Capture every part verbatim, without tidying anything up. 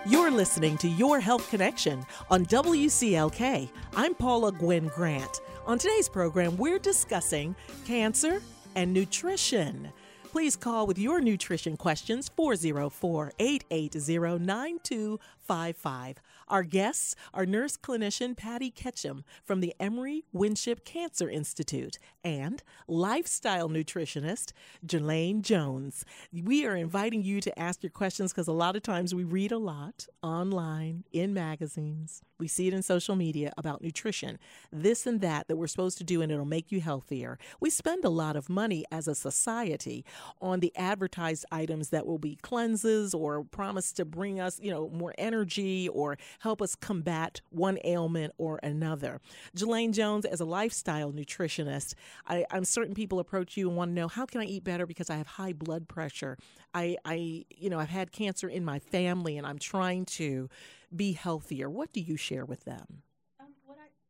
You're listening to Your Health Connection on W C L K. I'm Paula Gwen Grant. On today's program, we're discussing cancer and nutrition. Please call with your nutrition questions, four oh four, eight eight zero, nine two five five. Our guests are nurse clinician Patty Ketchum from the Emory Winship Cancer Institute and lifestyle nutritionist Jelaine Jones. We are inviting you to ask your questions because a lot of times we read a lot online, in magazines. We see it in social media about nutrition, this and that that we're supposed to do, and it'll make you healthier. We spend a lot of money as a society on the advertised items that will be cleanses or promise to bring us, you know, more energy or help us combat one ailment or another. Jelaine Jones, as a lifestyle nutritionist, I, I'm certain people approach you and want to know, how can I eat better because I have high blood pressure? I, I, you know, I've had cancer in my family and I'm trying to be healthier. What do you share with them? Um, what I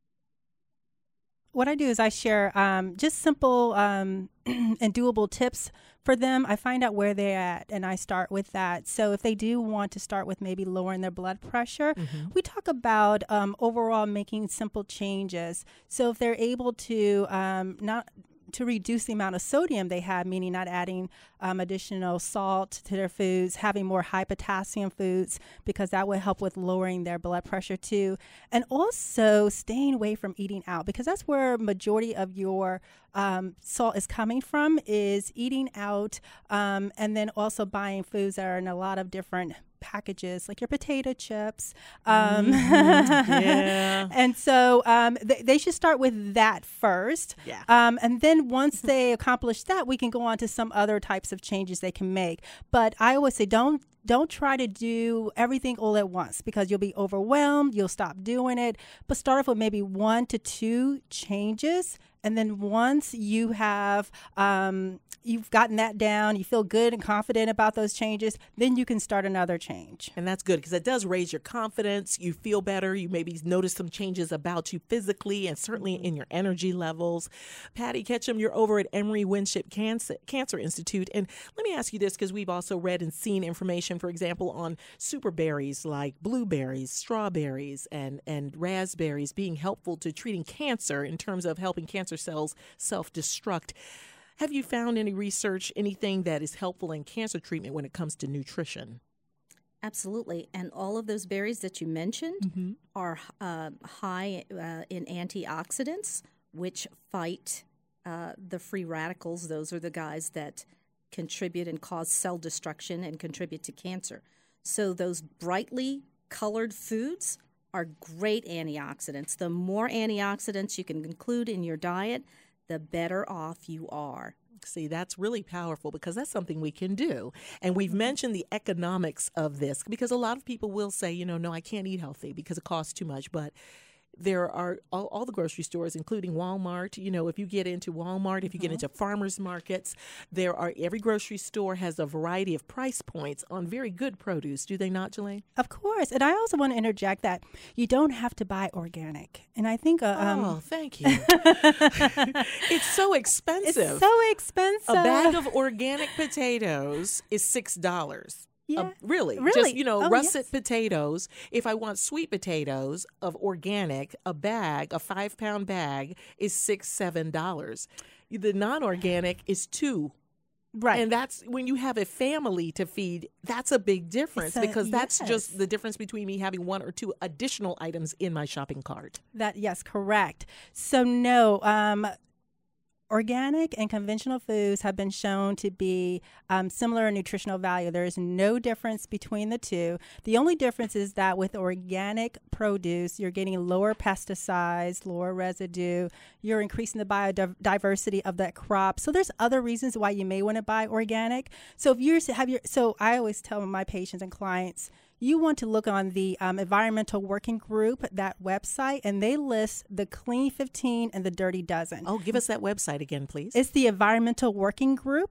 What I do is I share um, just simple um, and doable tips for them. I find out where they're at, and I start with that. So if they do want to start with maybe lowering their blood pressure, mm-hmm. we talk about um, overall making simple changes. So if they're able to um, not to reduce the amount of sodium they have, meaning not adding um, additional salt to their foods, having more high potassium foods, because that would help with lowering their blood pressure too. And also staying away from eating out, because that's where majority of your um, salt is coming from, is eating out, um, and then also buying foods that are in a lot of different packages, like your potato chips. Um, mm-hmm. Yeah. And so um, th- they should start with that first. Yeah. Um, and then once they accomplish that, we can go on to some other types of changes they can make. But I always say, don't Don't try to do everything all at once, because you'll be overwhelmed. You'll stop doing it. But start off with maybe one to two changes. And then once you have, um, you've gotten that down, you feel good and confident about those changes, then you can start another change. And that's good, because it does raise your confidence. You feel better. You maybe notice some changes about you physically and certainly in your energy levels. Patty Ketchum, you're over at Emory Winship Cancer, Cancer Institute. And let me ask you this, because we've also read and seen information, for example, on super berries like blueberries, strawberries, and, and raspberries being helpful to treating cancer in terms of helping cancer cells self-destruct. Have you found any research, anything that is helpful in cancer treatment when it comes to nutrition? Absolutely. And all of those berries that you mentioned mm-hmm. are uh, high uh, in antioxidants, which fight uh, the free radicals. Those are the guys that contribute and cause cell destruction and contribute to cancer. So those brightly colored foods are great antioxidants. The more antioxidants you can include in your diet, the better off you are. See, that's really powerful, because that's something we can do. And we've mentioned the economics of this, because a lot of people will say, you know, no, I can't eat healthy because it costs too much. But there are all, all the grocery stores, including Walmart. You know, if you get into Walmart, if you get into farmers markets, there are every grocery store has a variety of price points on very good produce. Do they not, Jelaine? Of course. And I also want to interject that you don't have to buy organic. And I think... Uh, um, oh, thank you. It's so expensive. It's so expensive. A bag of organic potatoes is six dollars. Yeah. Uh, really? Really? Just, you know, oh, russet yes. potatoes. If I want sweet potatoes of organic, a bag, a five pound bag is six, seven dollars. The non-organic is two. Right. And that's when you have a family to feed, that's a big difference, a, because that's yes. just the difference between me having one or two additional items in my shopping cart. That, yes, correct. So no, um, organic and conventional foods have been shown to be um, similar in nutritional value. There is no difference between the two. The only difference is that with organic produce, you're getting lower pesticides, lower residue. You're increasing the biodiversity of that crop. So there's other reasons why you may want to buy organic. So if you have your, so I always tell my patients and clients, you want to look on the um, Environmental Working Group, that website, and they list the Clean fifteen and the Dirty Dozen. Oh, give us that website again, please. It's the Environmental Working Group.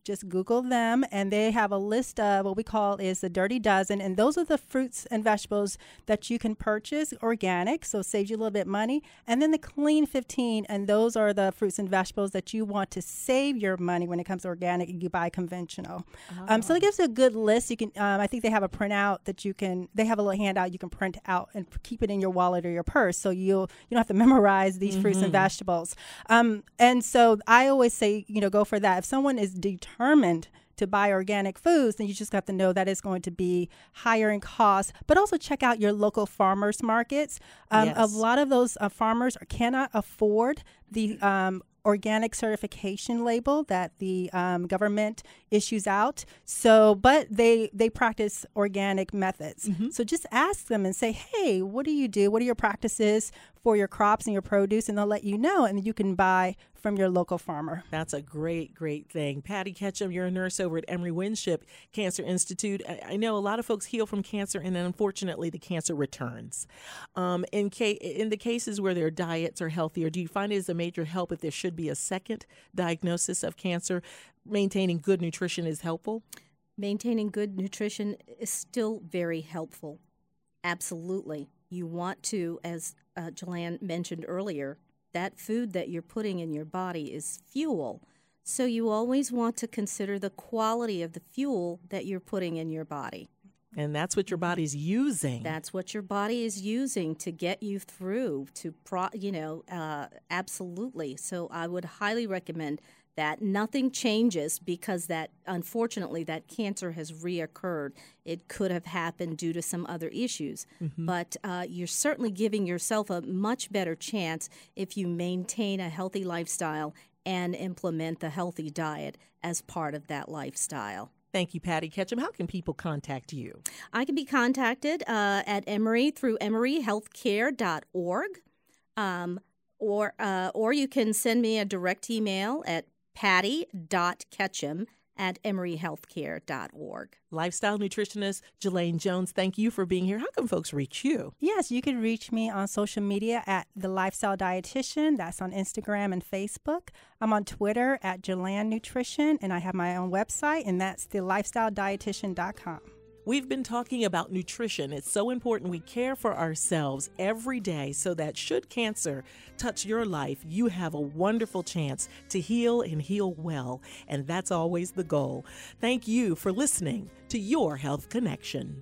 Just Google them, and they have a list of what we call is the Dirty Dozen, and those are the fruits and vegetables that you can purchase organic, so it saves you a little bit of money. And then the Clean fifteen, and those are the fruits and vegetables that you want to save your money when it comes to organic and you buy conventional. Oh. Um, so it gives you a good list. You can, um, I think they have a printout that you can, they have a little handout you can print out and keep it in your wallet or your purse, so you'll, you don't have to memorize these mm-hmm. fruits and vegetables. Um, and so I always say, you know, go for that. If someone is determined to buy organic foods, then you just have to know that it's going to be higher in cost, but also check out your local farmers markets. Um, yes. A lot of those uh, farmers cannot afford the um, organic certification label that the um, government issues out. So, but they they practice organic methods. Mm-hmm. So just ask them and say, hey, what do you do? What are your practices for your crops and your produce? And they'll let you know, and you can buy from your local farmer. That's a great, great thing. Patty Ketchum, you're a nurse over at Emory Winship Cancer Institute. I, I know a lot of folks heal from cancer, and then unfortunately the cancer returns. Um, in, ca- in the cases where their diets are healthier, do you find it as a major help if there should be a second diagnosis of cancer? Maintaining good nutrition is helpful? Maintaining good nutrition is still very helpful. Absolutely. You want to, as uh, Jelan mentioned earlier, that food that you're putting in your body is fuel. So you always want to consider the quality of the fuel that you're putting in your body. And that's what your body's using. That's what your body is using to get you through, to, pro, you know, uh, absolutely. So I would highly recommend that. Nothing changes because that, unfortunately, that cancer has reoccurred. It could have happened due to some other issues. Mm-hmm. But uh, you're certainly giving yourself a much better chance if you maintain a healthy lifestyle and implement the healthy diet as part of that lifestyle. Thank you, Patty Ketchum. How can people contact you? I can be contacted uh, at Emory through emory healthcare dot org, um, or uh, or you can send me a direct email at patty dot ketchum at emory healthcare dot org. Lifestyle nutritionist Jelan Jones, thank you for being here. How can folks reach you? Yes, you can reach me on social media at The Lifestyle Dietitian. That's on Instagram and Facebook. I'm on Twitter at Jelan Nutrition, and I have my own website, and that's the lifestyle dietitian dot com. We've been talking about nutrition. It's so important we care for ourselves every day so that should cancer touch your life, you have a wonderful chance to heal and heal well. And that's always the goal. Thank you for listening to Your Health Connection.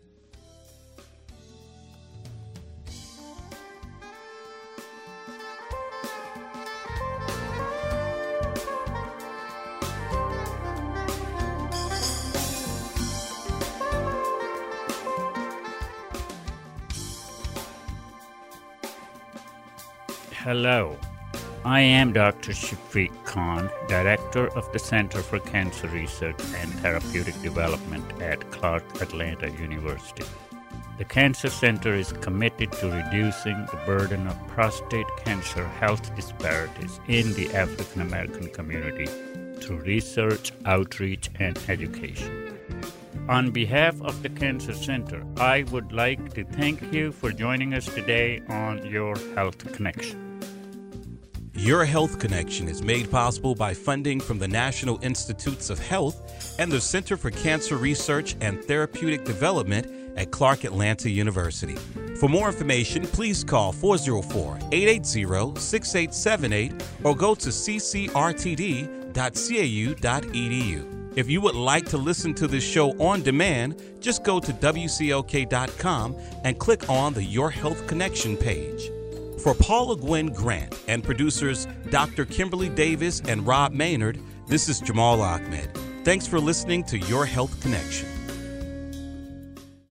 Hello, I am Doctor Shafiq Khan, Director of the Center for Cancer Research and Therapeutic Development at Clark Atlanta University. The Cancer Center is committed to reducing the burden of prostate cancer health disparities in the African American community through research, outreach, and education. On behalf of the Cancer Center, I would like to thank you for joining us today on Your Health Connection. Your Health Connection is made possible by funding from the National Institutes of Health and the Center for Cancer Research and Therapeutic Development at Clark Atlanta University. For more information, please call four oh four, eight eight zero, six eight seven eight or go to c c r t d dot c a u dot e d u. If you would like to listen to this show on demand, just go to w c l k dot com and click on the Your Health Connection page. For Paula Gwen Grant and producers Doctor Kimberly Davis and Rob Maynard, this is Jamal Ahmed. Thanks for listening to Your Health Connection.